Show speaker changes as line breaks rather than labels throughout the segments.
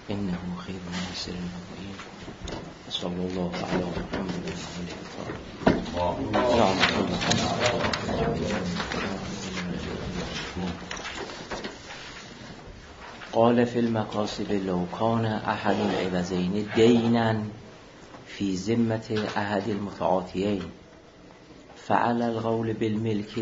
إنه خير ناصر المؤمنين. صلى الله على محمد وعلى قال في المقاصد لو كان أحد العوضين دينا في ذمة أحد المتعاطيين فعلى القول بالملك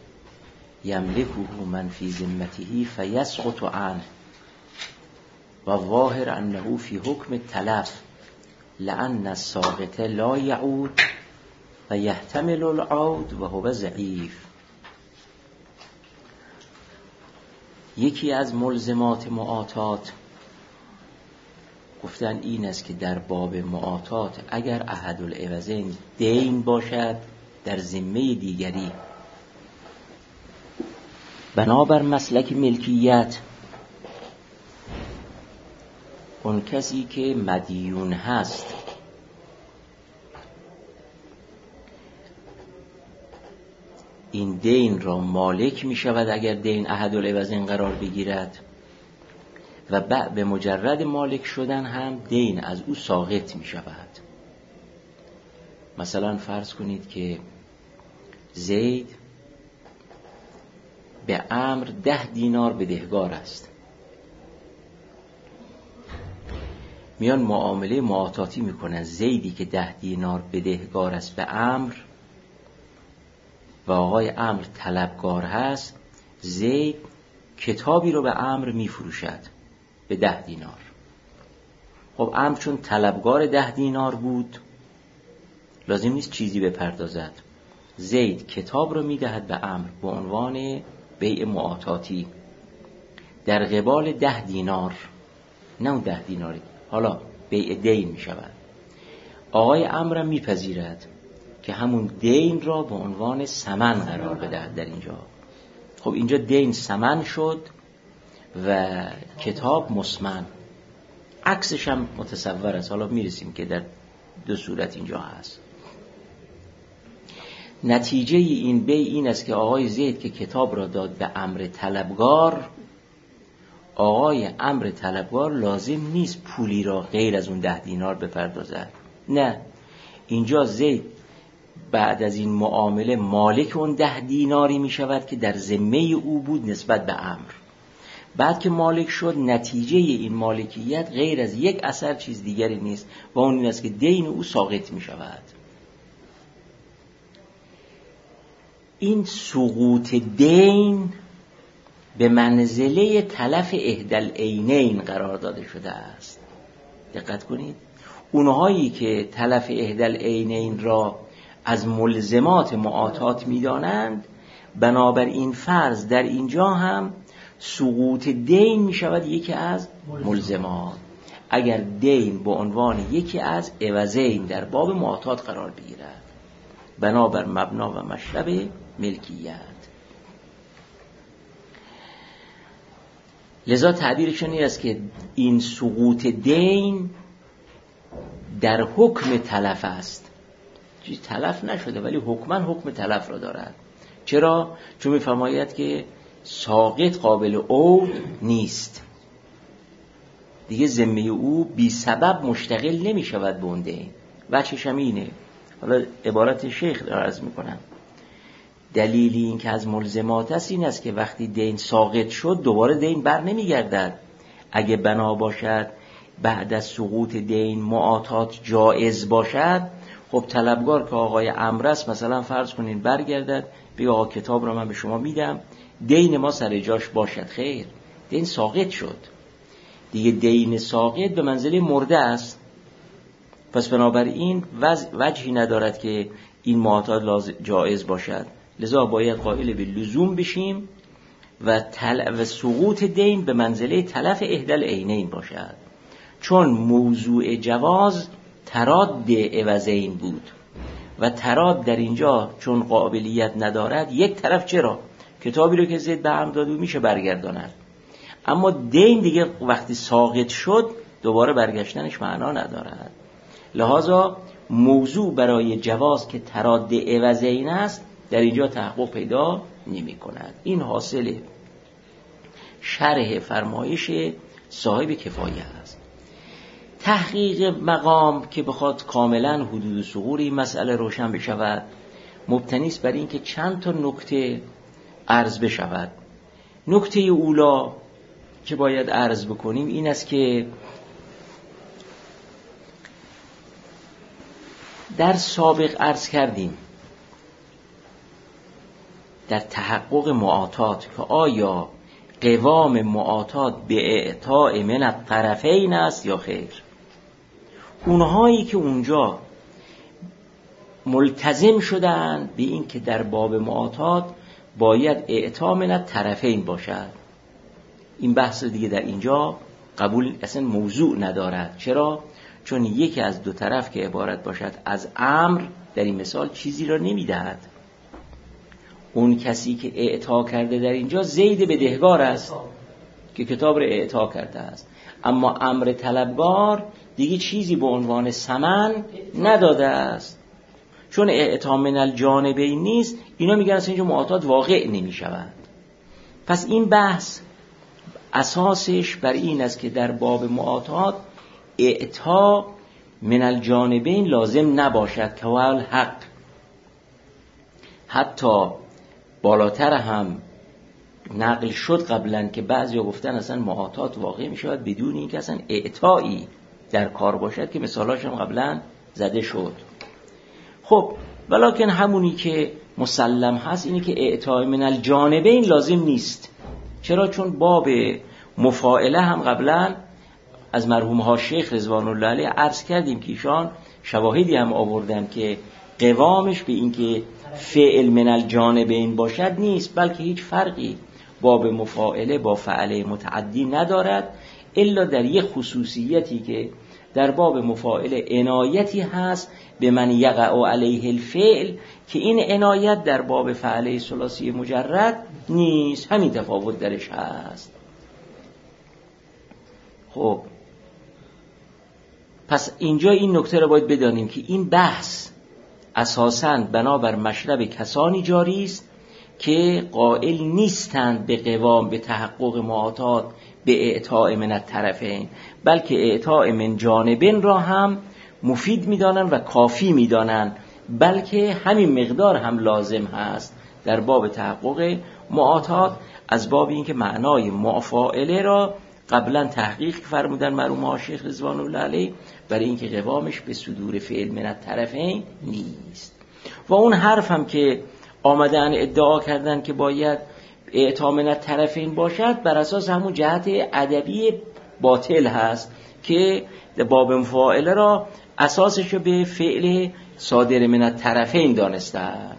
يملكه من في ذمته فيسقط عنه والظاهر أنه في حكم التلف لأن الساقط لا يعود ويحتمل العود وهو ضعیف. یکی از ملزمات معاطات گفتن این است که در باب معاطات اگر احد العوضین دین باشد در ذمه دیگری، بنابر مسلک ملکیت اون کسی که مدیون هست این دین را مالک می شود اگر دین احد العوضین قرار بگیرد و بعد به مجرد مالک شدن هم دین از او ساقط می شود. مثلا فرض کنید که زید به عمرو 10 دینار بدهکار است، میان معامله معاطاتی میکنن. زیدی که 10 دینار بدهکار است به عمرو و آقای عمرو طلبکار هست، زید کتابی رو به عمرو میفروشد به 10 دینار. خب عمرو چون طلبکار 10 دینار بود لازم نیست چیزی بپردازد، زید کتاب رو میدهد به عمرو به عنوان بیع معاطاتی در قبال 10 دینار، نه اون 10 دیناری، حالا بیع دین می شود. آقای عمرو میپذیرد که همون دین را به عنوان ثمن قرار بدهد در اینجا. خب اینجا دین ثمن شد و کتاب مسمن. عکسش هم متصور است، حالا میرسیم که در 2 صورت اینجا هست. نتیجه این بیع این است که آقای زید که کتاب را داد به عمرو طلبکار، آقای عمرو طلبکار لازم نیست پولی را غیر از اون 10 دینار بپردازد. نه، اینجا زید بعد از این معامله مالک اون 10 دیناری می شود که در ذمه او بود نسبت به عمرو. بعد که مالک شد نتیجه این مالکیت غیر از یک اثر چیز دیگری نیست و اون این است که دین او ساقط می شود. این سقوط دین به منزله تلف احدی العینین قرار داده شده است. دقت کنید، اونهایی که تلف احدی العینین را از ملزمات معاطات می‌دانند، بنابراین فرض در اینجا هم سقوط دین می‌شود یکی از ملزمات اگر دین به عنوان یکی از عوضین در باب معاطات قرار بگیرد، بنابر مبنا و مشرب ملکیت. لذا تعبیرشون این است که این سقوط دین در حکم تلف است. چیز تلف نشده ولی حکما حکم تلف را دارد. چرا؟ چون می‌فرماید که ساقط قابل عود نیست، دیگه ذمه او بی سبب مشتغل نمی شود به اون دین. وجهش هم اینه، حالا عبارت شیخ را عرض میکنم. دلیلی این که از ملزمات است این است که وقتی دین ساقط شد دوباره دین بر نمی گردد. اگه بنا باشد بعد از سقوط دین معاطات جایز باشد، خب طلبکار که آقای عمرو است مثلا فرض کنین برگردد بگه آقا کتاب رو من به شما میدم، دین ما سر جاش باشد. خیر، دین ساقط شد دیگه، دین ساقط به منزله مرده است. پس بنابراین وجهی ندارد که این معاطات جایز باشد. لذا باید قائل به لزوم بشیم و سقوط دین به منزله تلف احدی العینین باشد، چون موضوع جواز تراد عوضین بود و تراد در اینجا چون قابلیت ندارد، یک طرف چرا کتابی رو که زید به عمرو داده میشه برگرداند، اما دین دیگه وقتی ساقط شد دوباره برگشتنش معنا ندارد. لذا موضوع برای جواز که تراد عوضین است در اینجا تحقق پیدا نمی کند. این حاصل شرح فرمایش صاحب کفایه است. تحقیق مقام که بخواد کاملا حدود ثغور این مسئله روشن بشود مبتنی است بر این که چند تا نکته عرض بشود. نکته اولا که باید عرض بکنیم این است که در سابق عرض کردیم در تحقق معاطات که آیا قوام معاطات به اعطاء من الطرفین است یا خیر. اونهایی که اونجا ملتزم شدن به این که در باب معاطات باید اعطاء من الطرفین باشد، این بحث دیگه در اینجا قبول اصلا موضوع ندارد. چرا؟ چون یکی از دو طرف که عبارت باشد از امر در این مثال چیزی را نمیدهد. اون کسی که اعطا کرده در اینجا زید بدهکار است که کتاب را اعطا کرده است، اما امر طلبگار دیگه چیزی به عنوان ثمن نداده است. چون اعطا من الجانبین نیست، اینا میگن اصلا اینجا معاطات واقع نمی شود. پس این بحث اساسش بر این است که در باب معاطات اعطا من الجانبین لازم نباشد که ول حق. حتی بالاتر هم نقل شد قبلا که بعضیا گفتن اصلا معاطات واقع می شود بدون اینکه اصلا اعطایی در کار باشد، که مثالاش هم قبلا زده شد. خب ولکن همونی که مسلم هست اینه که اعطای من الجانبین لازم نیست. چرا؟ چون باب مفاعله هم قبلا از مرحوم ها شیخ رضوان الله علیه عرض کردیم که ایشان شواهدی هم آوردن که قوامش به این که فعل من الجانبین باشد نیست، بلکه هیچ فرقی باب مفاعله با فعله متعدی ندارد، الا در یک خصوصیتی که در باب مفاعله عنایتی هست به من یقع علیه الفعل که این عنایت در باب فعله ثلاثی مجرد نیست، همین تفاوت درش هست. خب پس اینجا این نکته رو باید بدانیم که این بحث اساساً بنابر مشرب کسانی جاری است که قائل نیستند به قوام به تحقق معاطات به اعطاء من الطرفین، بلکه اعطاء من جانبین را هم مفید می‌دانند و کافی می‌دانند، بلکه همین مقدار هم لازم هست در باب تحقق معاطات، از باب اینکه معنای مفاعله را قبلا تحقیق فرمودن مرحوم ها شیخ رضوان الله علیه برای اینکه قوامش به صدور فعل من الطرفین نیست. و اون حرف هم که آمدن ادعا کردن که باید اعطا من الطرفین باشد بر اساس همون جهت ادبی باطل هست که باب مفاعله را اساسش به فعل صادر من الطرفین دانستن.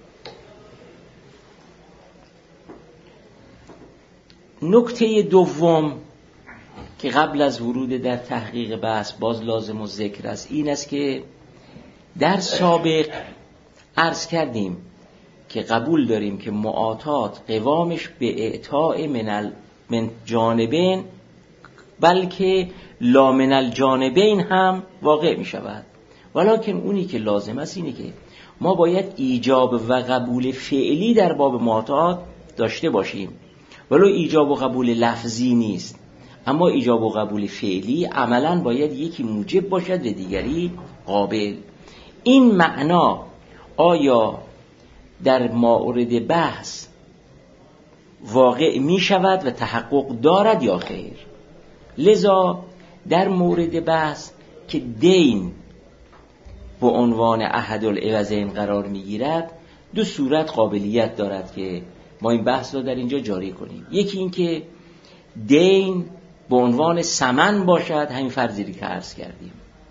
نکته دوم که قبل از ورود در تحقیق بحث باز لازم و ذکر است این است که در سابق عرض کردیم که قبول داریم که معاطات قوامش به اعطاء من جانبین بلکه لا من الجانبین هم واقع می شود، ولکن اونی که لازم است اینه که ما باید ایجاب و قبول فعلی در باب معاطات داشته باشیم، ولو ایجاب و قبول لفظی نیست، اما ایجاب و قبول فعلی عملاً باید یکی موجب باشد و دیگری قابل. این معنا آیا در مورد بحث واقع می شود و تحقق دارد یا خیر؟ لذا در مورد بحث که دین به عنوان احد العوضین قرار می گیرد دو صورت قابلیت دارد که ما این بحث رو در اینجا جاری کنیم. یکی این که دین به عنوان ثمن باشد، همین فرضی که عرض کردیم.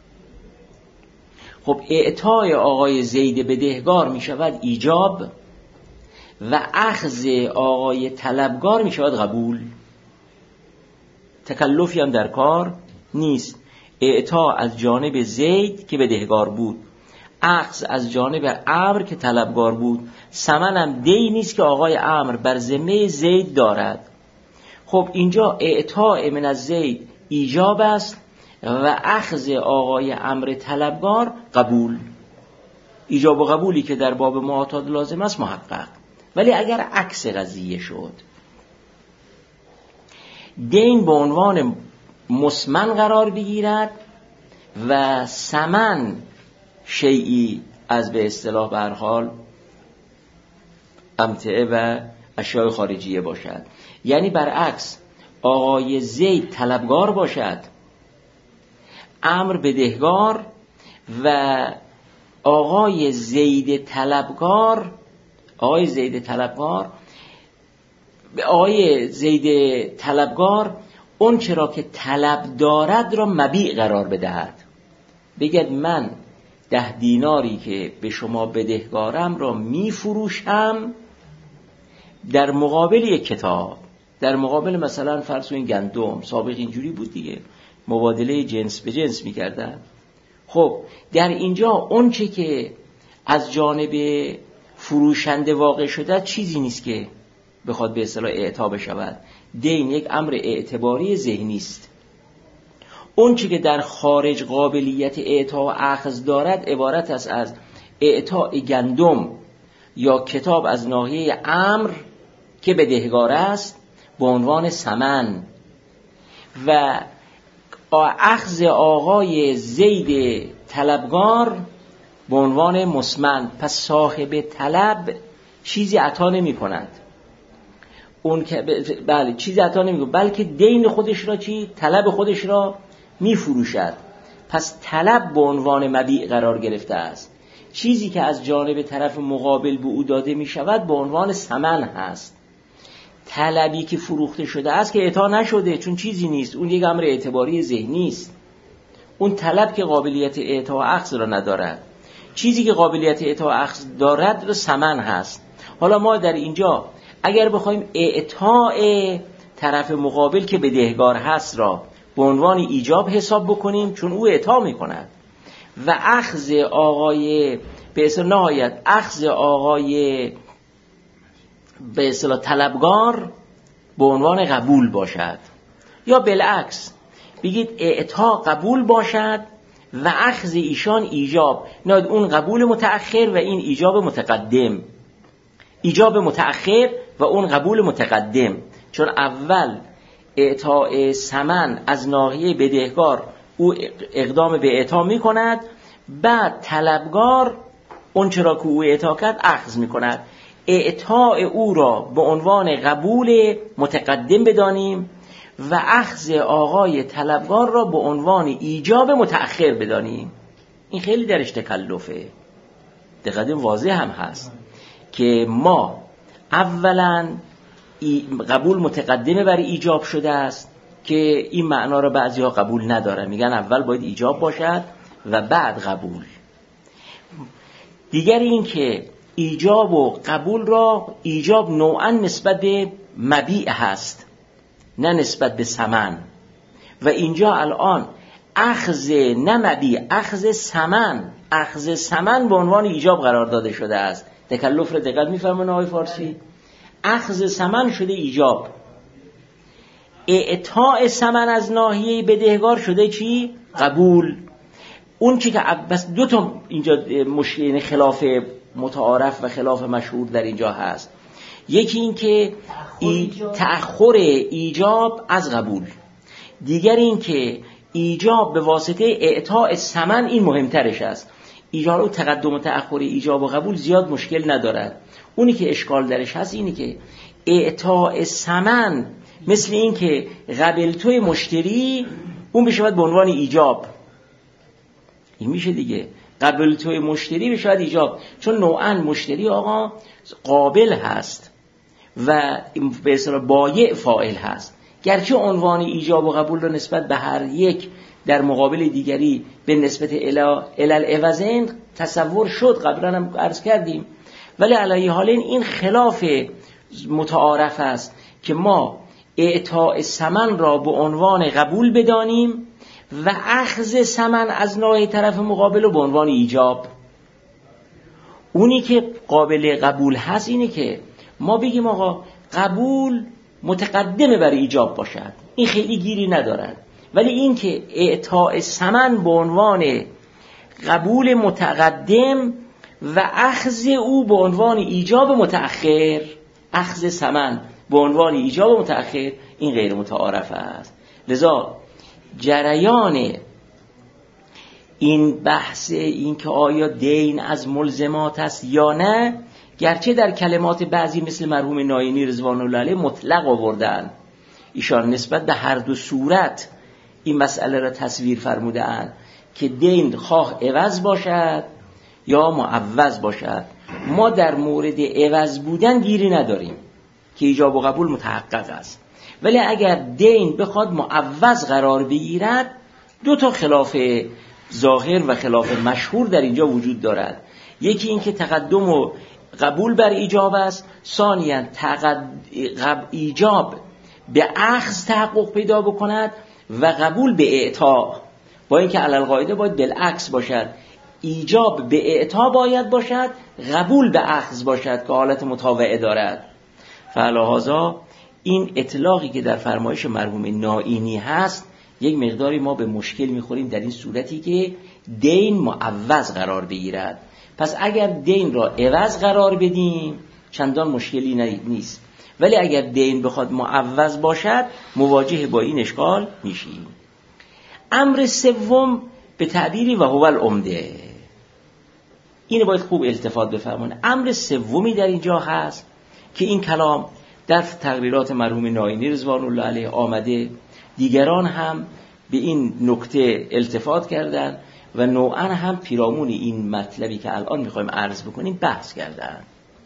خب اعطای آقای زید بدهکار می شود ایجاب و اخذ آقای طلبگار می شود قبول، تکلفی هم در کار نیست. اعطا از جانب زید که بدهکار بود، اخذ از جانب عمرو که طلبگار بود، ثمن هم دینی است که آقای عمرو بر ذمه زید دارد. خب اینجا اعطاء من از زید ایجاب است و اخذ آقای عمرو طلبگار قبول. ایجاب و قبولی که در باب معاطات لازم است محقق. ولی اگر عکس قضیه شد، دین به عنوان مسمن قرار بگیرد و ثمن شیئی از به اصطلاح به هر حال امتعه و اشیاء خارجیه باشد. یعنی برعکس آقای زید طلبگار باشد، عمرو بدهگار، و آقای زید طلبگار اون چرا که طلب دارد را مبیع قرار بدهد. بگید من 10 دیناری که به شما بدهکارم را می فروشم در مقابل یک کتاب، در مقابل مثلا فرض کنید گندم. سابق اینجوری بود دیگه، مبادله جنس به جنس می کردن. خب در اینجا اون چه که از جانب فروشنده واقع شده چیزی نیست که بخواد به اصطلاح اعطا بشود. دین یک امر اعتباری ذهنی است. اون چی که در خارج قابلیت اعطا و اخذ دارد عبارت است از اعطاء گندم یا کتاب از ناحیه امر که بدهکار است به عنوان ثمن، و اخذ آقای زید طلبگار به عنوان مسمن. پس صاحب طلب چیزی عطا نمی کند، اون که بله چیزی عطا نمی کند، بلکه دین خودش را طلب خودش را می فروشد. پس طلب به عنوان مبیع قرار گرفته است. چیزی که از جانب طرف مقابل به او داده می شود به عنوان ثمن هست. طلبی که فروخته شده است که اعطا نشده، چون چیزی نیست، اون یک امر اعتباری ذهنی است. اون طلب که قابلیت اعطا و اخذ را ندارد، چیزی که قابلیت اعطا و اخذ دارد را ثمن هست. حالا ما در اینجا اگر بخوایم اعطاء طرف مقابل که بدهکار هست را به عنوان ایجاب حساب بکنیم، چون او اعطا میکند، و اخذ آقای به اصطلاح نهایت اخذ آقای به اصطلاح طلبگار به عنوان قبول باشد، یا بالعکس بگید اعطا قبول باشد و اخذ ایشان ایجاب، نه اون قبول متأخر و این ایجاب متقدم، ایجاب متأخر و اون قبول متقدم. چون اول اعطاء ثمن از ناحیه بدهکار او اقدام به اعطا می کند، بعد طلبگار اون چرا که او اعطا کرد اخذ می کند. اعطاء او را به عنوان قبول متقدم بدانیم و اخذ آقای طلبگار را به عنوان ایجاب متأخر بدانیم. این خیلی درش تکلفه. دقیقاً واضح هم هست که ما اولا قبول متقدمه برای ایجاب شده است، که این معنا را بعضی‌ها قبول ندارن، میگن اول باید ایجاب باشد و بعد قبول. دیگر این که ایجاب و قبول را ایجاب نوعا نسبت به مبیع هست نه نسبت به ثمن، و اینجا الان اخذ نه مبیع، اخذ ثمن به عنوان ایجاب قرار داده شده است. تکلف را دقت می‌فرمایید آقای فارسی؟ اخذ ثمن شده ایجاب، اعطاء ثمن از ناحیه بدهکار شده چی؟ قبول. اون چی که بس دو تا اینجا مشکل خلاف متعارف و خلاف مشهور در اینجا هست. یکی این که تأخر ایجاب از قبول، دیگر این که ایجاب به واسطه اعطاء ثمن، این مهمترش است. ایجاب و تقدم و تأخر ایجاب و قبول زیاد مشکل ندارد. اونی که اشکال درش هست اینی که اعطاء ثمن مثل این که قبل توی مشتری اون بشود به عنوان ایجاب، این میشه دیگه، قبل توی مشتری بشود ایجاب، چون نوعا مشتری آقا قابل هست و به اصطلاح بایع فاعل هست. گرچه عنوان ایجاب و قبول رو نسبت به هر یک در مقابل دیگری به نسبت الالعوضین تصور شد، قبلا هم عرض کردیم، ولی علی حال این خلاف متعارف است که ما اعطاء ثمن را به عنوان قبول بدانیم و اخذ ثمن از نوع طرف مقابل رو به عنوان ایجاب. اونی که قابل قبول هست اینه که ما بگیم آقا قبول متقدمه برای ایجاب باشد، این خیلی گیری ندارد، ولی این که اعطاء ثمن به عنوان قبول متقدم و اخذ او به عنوان ایجاب متأخر، اخذ ثمن به عنوان ایجاب متأخر، این غیر متعارف است. لذا جریان این بحث این که آیا دین از ملزمات است یا نه، گرچه در کلمات بعضی مثل مرحوم ناینی رضوان الله علیه مطلق آوردن، ایشان نسبت به هر دو صورت این مسئله را تصویر فرمودند که دین خواه عوض باشد یا معوض باشد. ما در مورد عوض بودن گیری نداریم که ایجاب و قبول متحقق است، ولی اگر دین بخواد معوض قرار بگیرد، دو تا خلاف ظاهر و خلاف مشهور در اینجا وجود دارد. یکی این که تقدم و قبول بر ایجاب است، ثانیاً ایجاب به اخذ تحقق پیدا بکند و قبول به اعطا، با اینکه علل قاعده باید بالعکس باشد، ایجاب به اعطا باید باشد، قبول به اخذ باشد که حالت متابعه دارد. فلهذا این اطلاقی که در فرمایش مرحوم ناینی هست، یک مقداری ما به مشکل میخوریم در این صورتی که دین معوض قرار بگیرد. پس اگر دین را عوض قرار بدیم چندان مشکلی نیست، ولی اگر دین بخواد معوض باشد مواجه با این اشکال میشیم. امر سوم به تعبیری و هو العمده، اینو باید خوب التفات بفرمایید. امر سومی در اینجا هست که این کلام در تقریرات مرحوم ناینی رضوان الله علیه آمده، دیگران هم به این نکته التفات کردن و نوعا هم پیرامون این مطلبی که الان میخوایم عرض بکنیم بحث کردن،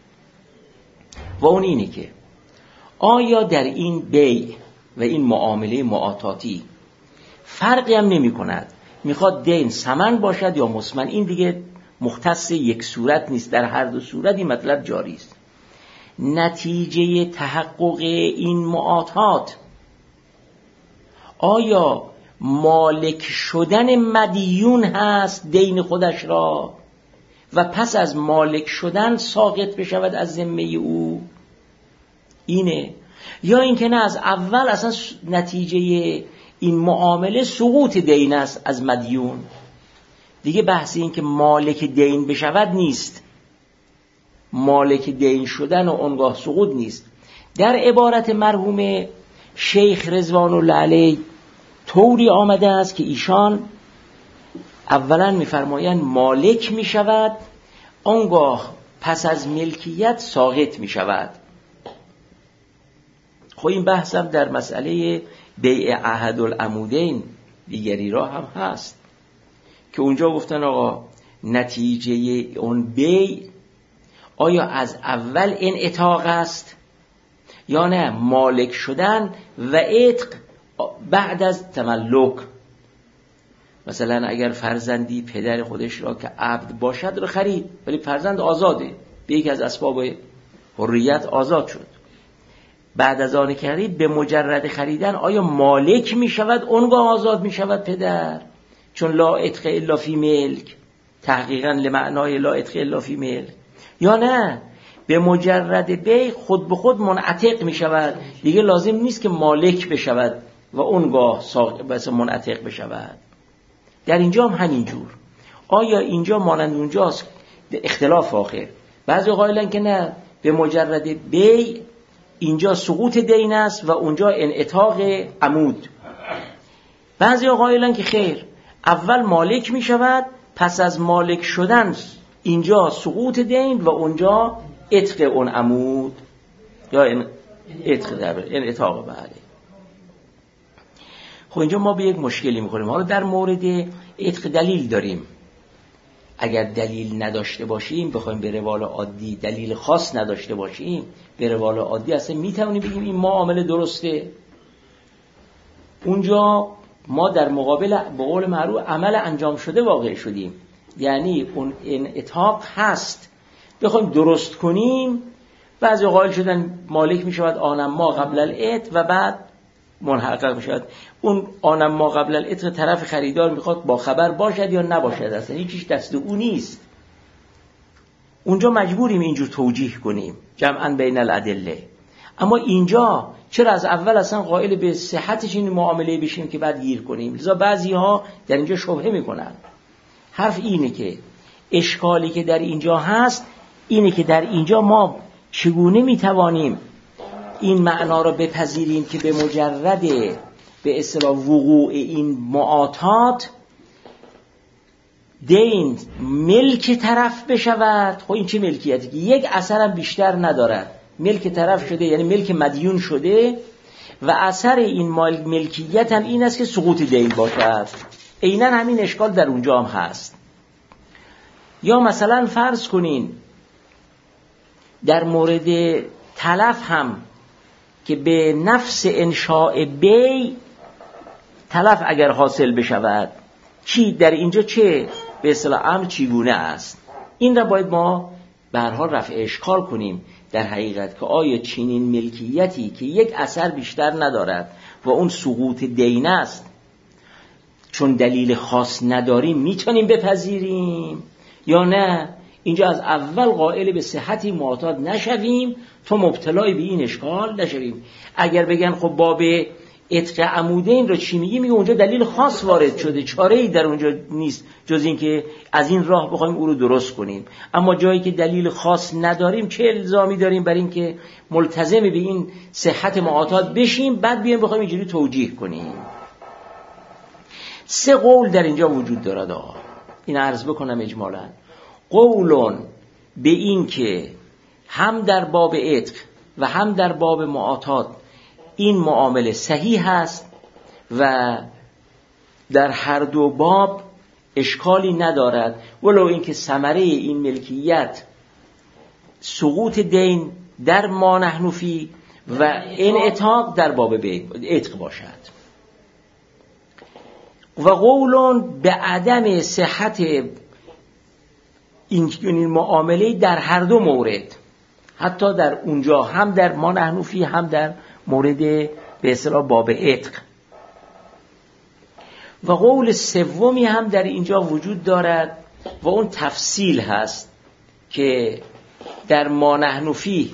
و اون اینه که آیا در این بیع و این معامله معاطاتی فرقی هم نمی کند میخواد دین ثمن باشد یا مسمن؟ این دیگه مختص یک صورت نیست، در هر دو صورت این مطلب جاری است. نتیجه تحقق این معاطات آیا مالک شدن مدیون هست دین خودش را و پس از مالک شدن ساقط بشود از ذمه او، اینه، یا اینکه نه از اول اصلا نتیجه این معامله سقوط دین است از مدیون؟ دیگه بحث این که مالک دین بشود نیست، مالک دین شدن و اونگاه سقوط نیست. در عبارت مرحوم شیخ رضوان الله علیه طوری آمده است که ایشان اولا میفرمایند مالک میشود، اونگاه پس از ملکیت ساقط میشود. خب این بحث هم در مسئله بیع احد العمودین دیگری را هم هست که اونجا گفتن آقا نتیجه اون بیع آیا از اول انعتاق است یا نه مالک شدن و عتق بعد از تملک. مثلا اگر فرزندی پدر خودش را که عبد باشد را خرید، ولی فرزند آزاده، به یکی از اسباب حریت آزاد شد، بعد از آن که به مجرد خریدن آیا مالک می شود اونگاه آزاد می شود پدر؟ چون لا عتق الا فی ملک، تحقیقا لمعنای لا عتق الا فی ملک، یا نه به مجرد بیع خود به خود منعتق می شود، دیگه لازم نیست که مالک بشود و اونگاه بس منعتق بشود. در اینجا هم همینجور، آیا اینجا مانند اونجاست؟ اختلاف آخر، بعضی قائلن که نه، به مجرد بیع اینجا سقوط دین است و اونجا انعتاق عمود. بعضی قائلن که خیر، اول مالک می شود، پس از مالک شدن اینجا سقوط دین و اونجا عتق اون عمود یا عتق در انعتاق. بله، خب اینجا ما به یک مشکلی میخوریم. حالا در مورد عتق دلیل داریم، اگر دلیل نداشته باشیم، بخوایم به روال عادی دلیل خاص نداشته باشیم، به روال عادی اصلا میتونیم بگیم این معامله درسته. اونجا ما در مقابل به قول معروف عمل انجام شده واقع شدیم، یعنی اون انعتاق هست، بخوایم درست کنیم. بعضی قائل شدن مالک میشود آنم ما قبل العتق و بعد منحقق میشود. اون آنم ما قبل العتق طرف خریدار میخواد با خبر باشد یا نباشد، اصلا هیچیش دست او نیست. اونجا مجبوریم اینجور توجیه کنیم جمعاً بین الادله. اما اینجا چرا از اول اصلا قائل به صحتش این معامله بشیم که بعد گیر کنیم؟ لذا بعضی ها در اینجا شبهه میکنن. حرف اینه که اشکالی که در اینجا هست اینه که در اینجا ما چگونه میتوانیم این معنا را بپذیریم که به مجرد به اصطلاح وقوع این معاطات دین ملک طرف بشود، خب این چه ملکیتی که یک اثرم بیشتر ندارد، ملک طرف شده یعنی ملک مدیون شده و اثر این ملکیت هم این است که سقوط دین باشد. عیناً همین اشکال در اونجا هم هست. یا مثلا فرض کنین در مورد تلف هم که به نفس انشاء بی تلف اگر حاصل بشود، چی در اینجا چه به اصطلاح امر چگونه است؟ این را باید ما به هر حال رفع اشکال کنیم در حقیقت که آیا چنین ملکیتی که یک اثر بیشتر ندارد و اون سقوط دین است، چون دلیل خاص نداریم میتونیم بپذیریم یا نه اینجا از اول قائل به صحتی معتاد نشویم تا مبتلای به این اشکال نشویم. اگر بگن خب باب عتق عمودین رو چی میگی؟ میگه اونجا دلیل خاص وارد شده، چاره‌ای در اونجا نیست جز این که از این راه بخوایم او رو درست کنیم. اما جایی که دلیل خاص نداریم چه الزامی داریم بر این که ملتزم به این صحت معتاد بشیم بعد بیایم بخوایم اینجوری توجیه کنیم؟ سه قول در اینجا وجود دارد. این عرض بکنم اجمالاً. قولون به این که هم در باب عتق و هم در باب معاتات این معامله صحیح است و در هر دو باب اشکالی ندارد، ولو اینکه ثمره این ملکیت سقوط دین در ما نحن فی و انعتاق در باب عتق باشد. و قولون به عدم صحت این معامله در هر دو مورد، حتی در اونجا هم در ما نحن فی هم در مورد به اصطلاح باب عتق. و قول سومی هم در اینجا وجود دارد و اون تفصیل هست که در ما نحن فی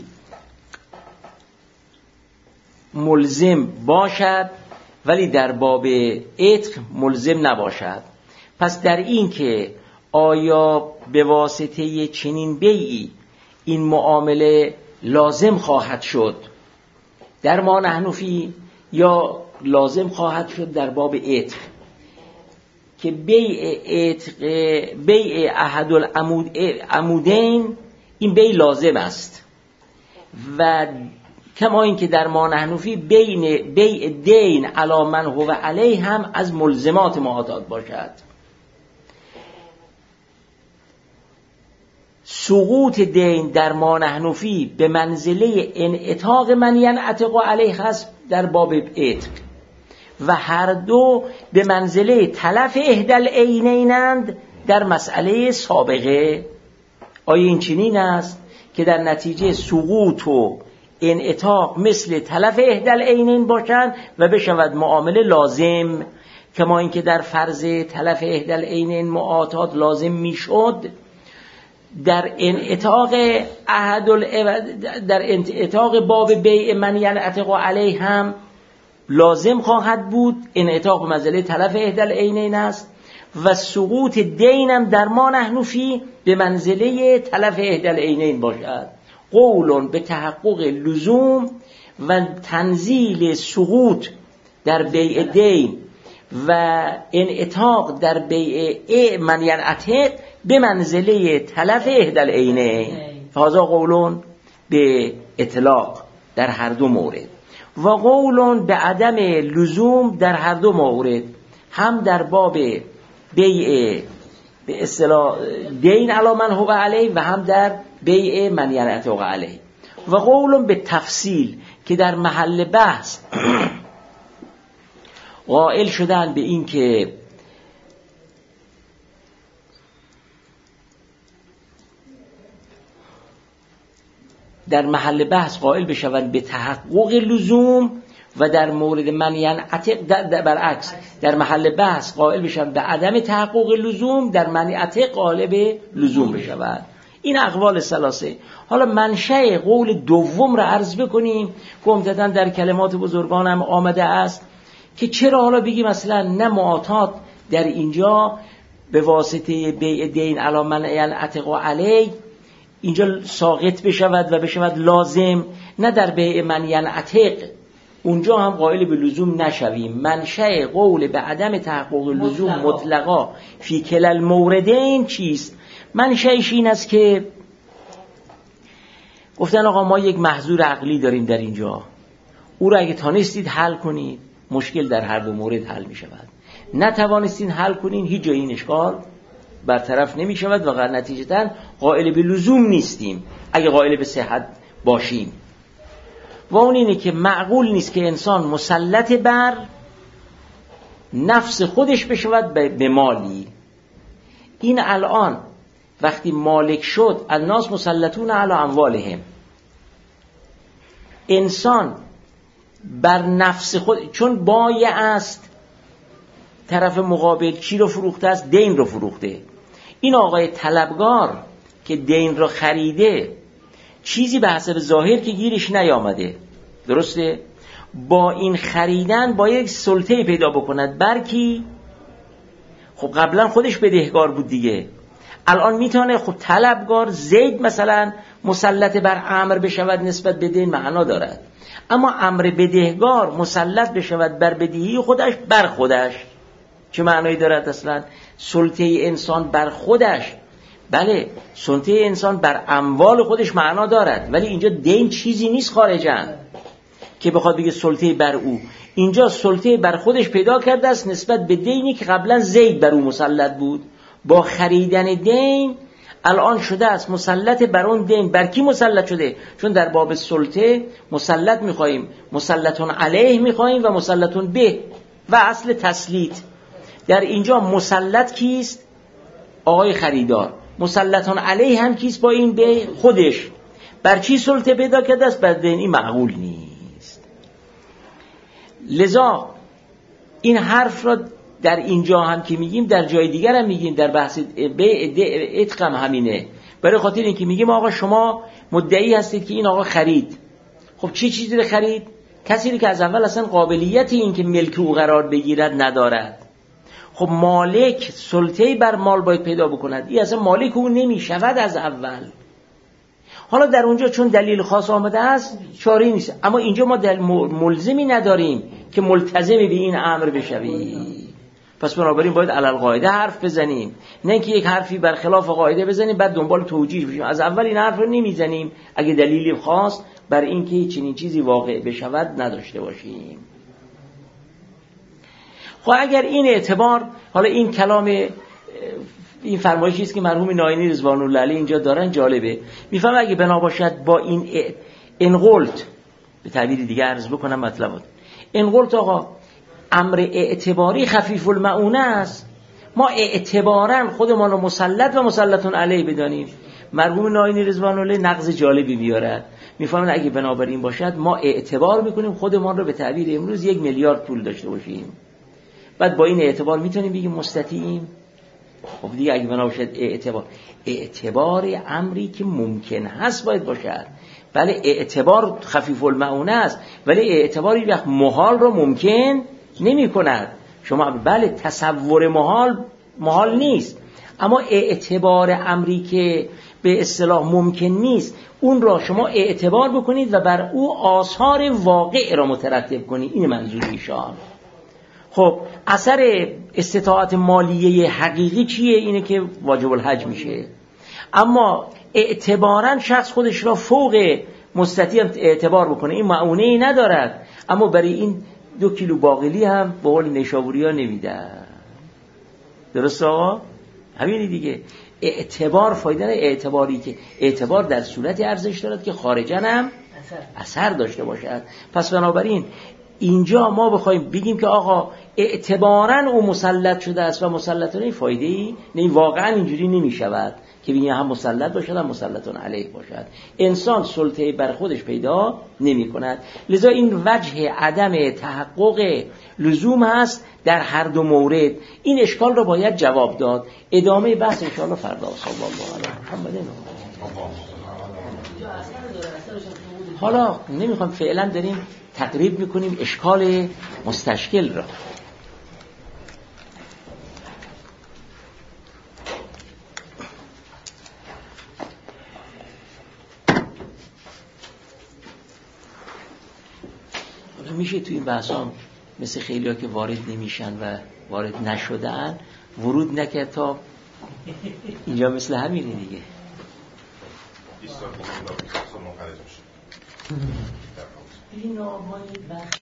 ملزم باشد ولی در باب عتق ملزم نباشد. پس در این که آیا به واسطه چنین بیعی این معامله لازم خواهد شد در ما نحن فی یا لازم خواهد شد در باب عتق، که بیع احد العمودین این بیع لازم است و کما این که در ما نحن فی بیع دین علی من هو علیه هم از ملزمات معاتات باشد. سقوط دین در ما نحن فی به منزله انعتاق من ینعتق علیه هست در باب عتق و هر دو به منزله تلف احدى العینینند در مسئله سابقه. آیا این چنین است که در نتیجه سقوط و انعتاق مثل تلف احدى العینین باشند و بشود معامله لازم، کما اینکه در فرض تلف احدى العینین معاتات لازم میشد، در انعتاق باب بیع من ینعتق علیه هم لازم خواهد بود. انعتاق مسئله تلف احدى العینین است و سقوط دینم در ما نحن فی به منزله تلف احدى العینین باشد. قولون به تحقق لزوم و تنزیل سقوط در بیع دین و انعتاق در بیع من ینعتق به منزله تلف احدى العینین. هذا قولون به اطلاق در هر دو مورد و قولون به عدم لزوم در هر دو مورد، هم در باب بیع به اصطلاح دین علی من هو علیه و هم در بیع من ینعتق علیه. و قولون به تفصیل که در محل بحث قائل شدن به این که در محل بحث قائل بشوند به تحقق لزوم و در مورد من ینعتق برعکس در محل بحث قائل بشوند به عدم تحقق لزوم، در من ینعتق قائل به لزوم بشوند. این اقوال ثلاثه. حالا منشأ قول دوم را عرض بکنیم که عمدتاً در کلمات بزرگان هم آمده است که چرا حالا بگیم مثلا نه معاتات در اینجا به واسطه بیع دین علی من ینعتق علیه اینجا ساقط بشود و بشود لازم، نه در بیع من ینعتق اونجا هم قائل به لزوم نشویم. منشأ قول به عدم تحقق لزوم مطلقا فی کلا الموردین چیست؟ منشأش این است که گفتن آقا ما یک محظور عقلی داریم در اینجا، او را اگه تانستید حل کنید مشکل در هر دو مورد حل می شود، نتوانستید حل کنید هیچ جای این اشکال برطرف نمی شود و نتیجتاً قائل به لزوم نیستیم اگه قائل به صحت باشیم. و اون اینه که معقول نیست که انسان مسلط بر نفس خودش بشود به مالی. این الان وقتی مالک شد الناس مسلطون علی اموالهم، انسان بر نفس خود، چون بایع است، طرف مقابل چی رو فروخته است؟ دین رو فروخته. این آقای طلبگار که دین رو خریده چیزی به حسب ظاهر که گیرش نیامده، درسته؟ با این خریدن باید سلطه پیدا بکند بر کی؟ خب قبلا خودش بدهکار بود دیگه، الان میتونه خب طلبگار زید مثلا مسلط بر امر بشود نسبت به دین، معنا دارد. اما امر بدهکار مسلط بشود بر بدهی خودش بر خودش چه معنایی دارد اصلا؟ سلطه انسان بر خودش، بله سلطه انسان بر اموال خودش معنا دارد، ولی اینجا دین چیزی نیست خارجاً که بخواد بگه سلطه بر او. اینجا سلطه بر خودش پیدا کرده است نسبت به دینی که قبلا زید بر او مسلط بود. با خریدن دین الان شده است مسلط بر اون دین. بر کی مسلط شده؟ چون در باب سلطه مسلط میخواییم، مسلطون علیه میخواییم و مسلطون به و اصل تسلیط. در اینجا مسلط کیست؟ آقای خریدار. مسلطون علیه هم کیست با این به؟ خودش. بر چی سلطه پیدا کرده است؟ بر دین. این معقول نیست. لذا این حرف را در اینجا هم که میگیم در جای دیگر هم میگیم، در بحث عتق هم همینه. برای خاطر این که میگیم آقا شما مدعی هستید که این آقا خرید، خب چه چیزی رو خرید؟ کسی که از اول اصلا قابلیت این که ملک او قرار بگیرد ندارد. خب مالک سلطه بر مال باید پیدا بکند، این اصلا مالک او نمیشود از اول. حالا در اونجا چون دلیل خاص آمده است چاره نیست، اما اینجا ما ملزمی نداریم که ملتزم به این امر بشویم. پس بنابراین باید علل قاعده حرف بزنیم، نه که یک حرفی برخلاف قاعده بزنیم بعد دنبال توجیه بشیم. از اول این حرف رو نمیزنیم اگه دلیلی خاص بر این که چنین چیزی واقع بشود نداشته باشیم. خب اگر این اعتبار، حالا این کلام این فرمایشی است که مرحوم ناینی رضوان الله علیه اینجا دارن جالبه. میفهمم اگه بنا باشد با این انقلت، به تعبیر دیگه عرض بکنم مطلبات انقلت، آقا امر اعتباری خفیف المعونه است، ما اعتبارا خودمان رو مسلط و مسلطون علیه بدانیم. مرحوم ناینی رضوان الله نقض جالبی بیاره. میفهمن اگه بنابراین باشد ما اعتبار میکنیم خودمان رو به تعبیر امروز 1 میلیارد پول داشته باشیم، بعد با این اعتبار میتونیم بگیم مستطیعیم. خب دیگه اگه بنا باشد اعتبار امری که ممکن هست باید باشد. بله اعتبار خفیف المعونه است، ولی اعتباری وقت محال رو ممکن نمی کند. شما بله تصور محال نیست، اما اعتبار امری که به اصطلاح ممکن نیست اون را شما اعتبار بکنید و بر او آثار واقع را مترتب کنید. این منظور ایشان. خب اثر استطاعت مالیه حقیقی چیه؟ اینه که واجب الحج میشه. اما اعتبارا شخص خودش را فوق مستطیع اعتبار بکنه، این معونه‌ای ندارد. اما برای این 2 کیلو باقلی هم به قول نیشابوری ها نمیدن. درست آقا؟ همینی دیگه. اعتبار فایده نه، اعتباری که اعتبار در صورتی ارزش دارد که خارجاً هم اثر داشته باشد. پس بنابراین اینجا ما بخوایم بگیم که آقا اعتباراً او مسلط شده است و مسلطانه فایده‌ای نه، واقعاً اینجوری نمی‌شود که بگیم هم مسلط باشد هم مسلطون علیه باشد. انسان سلطه بر خودش پیدا نمی‌کند. لذا این وجه عدم تحقق لزوم هست در هر دو مورد. این اشکال رو باید جواب داد. ادامه بحث ان شاءالله فردا. صلی الله علیه محمد. حالا نمی‌خوام فعلا داریم تقریب میکنیم اشکال مستشکل را. میشه نمیشه تو این بحثا مثل خیلی‌ها که وارد نمیشن و وارد نشدن ورود نکرد تا اینجا مثل همینه دیگه. این